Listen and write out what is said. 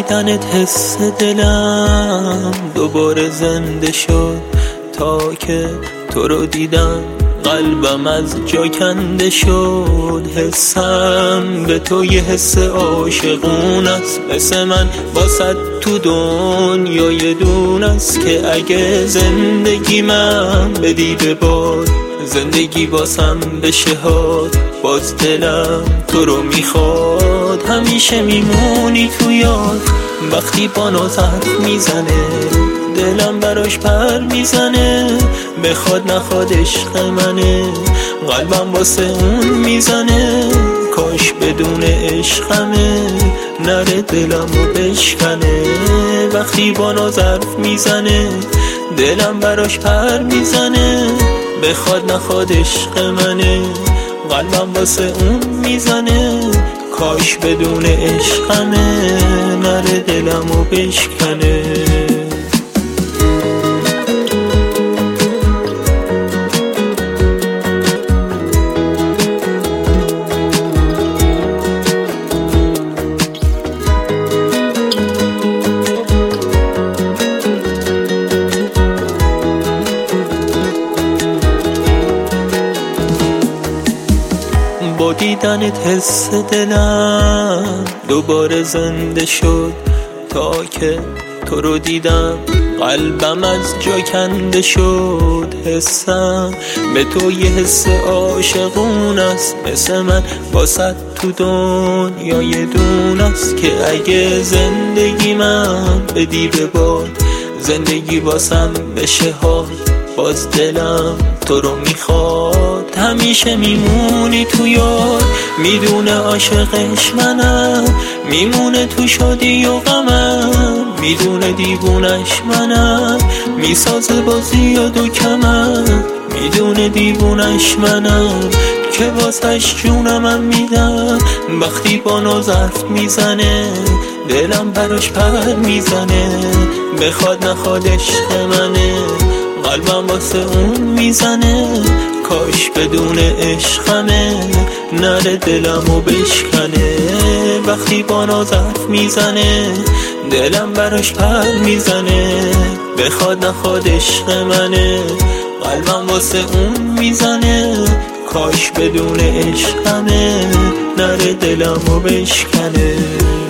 دیدنت حس دلم دوباره زنده شد. تا که تو رو دیدم قلبم از جا کنده شد. حسم به تو یه حس عاشقون است، مثل من واسه تو دنیای دون است. که اگه زندگی من بدی به باد، زندگی واسم بشه هاد. باز دلم تو رو میخواد، همیشه میمونی تو یاد. وقتی با ناز حرف میزنه دلم براش پر میزنه. بخواد نخواد عشق منه، قلبم واسه اون میزنه. کاش بدون عشقمه نره دلمو بشکنه. وقتی با ناز حرف میزنه دلم براش پر میزنه. بخواد نخواد عشق منه، قلبم واسه اون میزنه. کاش بدون عشقمه نره دلمو بشکنه. با دیدنت حس دلم دوباره زنده شد. تا که تو رو دیدم قلبم از جا کنده شد. حسم به تو یه حس عاشقون است، مثل من واسه تو دنیای دون است. که اگه زندگی من بدی به باد، زندگی واسم بشه حال. باز دلم تو رو میخواد، همیشه میمونی تو یاد. میدونه عاشقش منم، میمونه تو شادی و غمم. میدونه دیوونش منم، میسازه با زیاد و کمم. میدونه دیوونش منم که واسش جونمم میدم. وقتی با ناز حرف میزنه دلم براش پر میزنه. بخواد نخواد عشق منه، قلبم واسه اون میزنه. کاش بدون عشقمه نره دلمو بشکنه. وقتی با ناز حرف میزنه دلم براش پر میزنه. بخواد نخواد عشق منه، قلبم واسه اون میزنه. کاش بدون عشقمه نره دلمو بشکنه.